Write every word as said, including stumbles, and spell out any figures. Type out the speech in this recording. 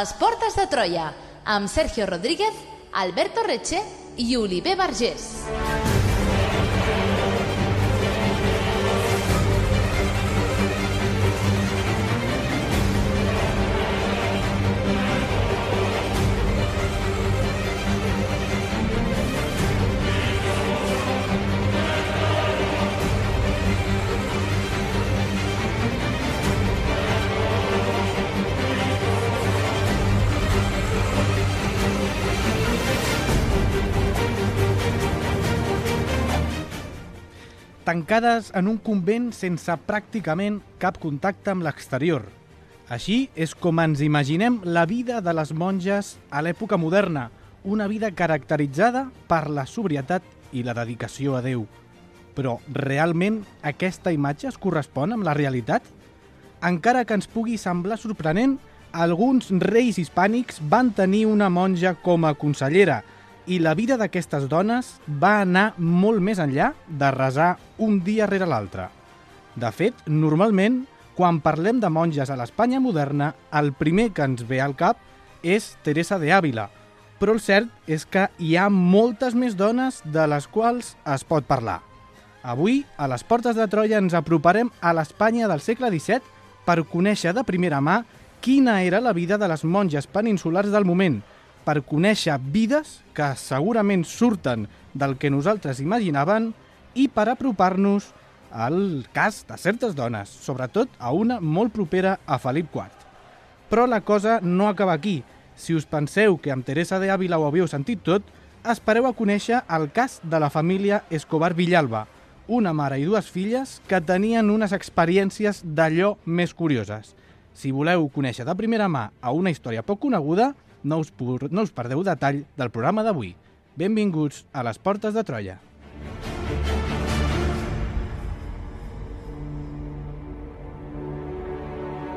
les portes de Troia, amb Sergio Rodríguez, Alberto Reche i Oliver Vergés. Tancades en un convent sense pràcticament cap contacte amb l'exterior. Així és com ens imaginem la vida de les monges a l'època moderna, una vida caracteritzada per la sobrietat i la dedicació a Déu. Però realment aquesta imatge es correspon amb la realitat? Encara que ens pugui semblar sorprenent, alguns reis hispànics van tenir una monja com a consellera, i la vida d'aquestes dones va anar molt més enllà de resar un dia rere l'altre. De fet, normalment, quan parlem de monges a l'Espanya moderna, el primer que ens ve al cap és Teresa de Ávila, però el cert és que hi ha moltes més dones de les quals es pot parlar. Avui, a les portes de Troia, ens aproparem a l'Espanya del segle disset per conèixer de primera mà quina era la vida de les monges peninsulars del moment, per conèixer vides que segurament surten del que nosaltres imaginàvem i per apropar-nos al cas de certes dones, sobretot a una molt propera a Felip quart. Però la cosa no acaba aquí. Si us penseu que amb Teresa de Ávila ho havíeu sentit tot, espereu a conèixer el cas de la família Escobar Villalba, una mare i dues filles que tenien unes experiències d'allò més curioses. Si voleu conèixer de primera mà a una història poc coneguda, No us, no us perdeu detall del programa d'avui. Benvinguts a les portes de Troia.